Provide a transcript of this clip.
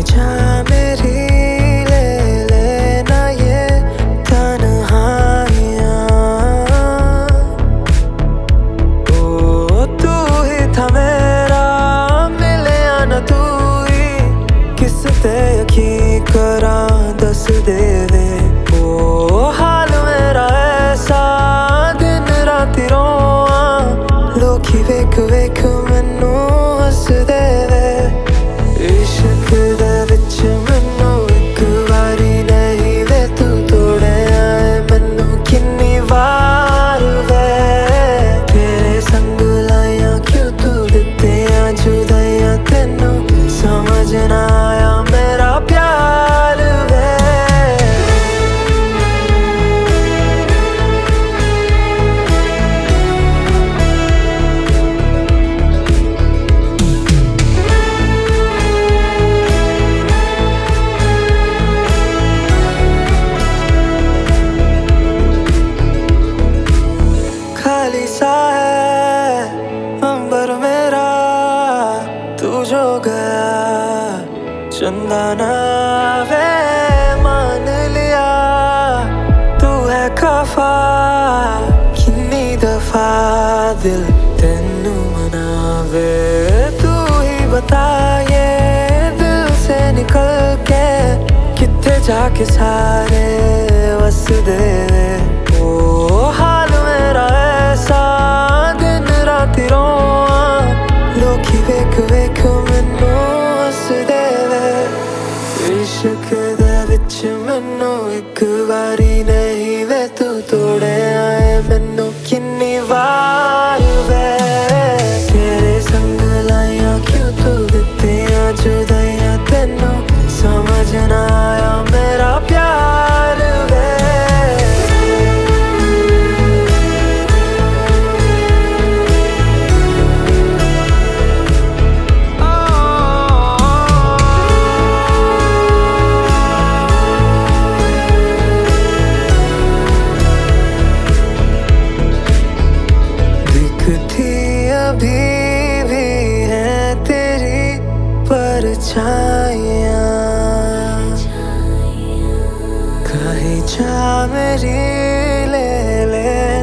परछाई मेरी ले लेना ये तन्हाइयाँ। ओ तू ही था मेरा, मिले ना तू ही, किस ते यकीन करा दस दे वे। ओ हाल मेरा ऐसा दिन राती रोआ, लोकी वेख वेख मैनू हस दे वे। इश्क दे विच मैनू एक वारी नहीं वे तू तोड़िया है मैनू किन्नी वार वे। तेरे संग लाया क्यों तू दित्तियां जुदाइयां, तेनू समझ ना आया मेरा प्यार वे। खाली सा है अंबर मेरा, तू जो गया चंदा ना वे। मान लिया तू है खफा, कितनी दफा दिल तेनू मनावे। तू ही बता ये दिल से निकल के कित्थे जाके सारे वस दे। ओ हाल मेरा ऐसा दिन राती रोआ, लोकी वेख वेख मैनू हस दे वे। इश्क दे विच मैनू एक वारी नहीं वे तू तोड़िया है मैनू किन्नी वार वे। तेरे संग लाइया क्यों तू दित्तियां जुदाइयां, तेनू समझ ना आया मेरा प्यार वे। दिखती अभी भी है तेरी परछाइयाँ, कहीं जा मेरी ले ले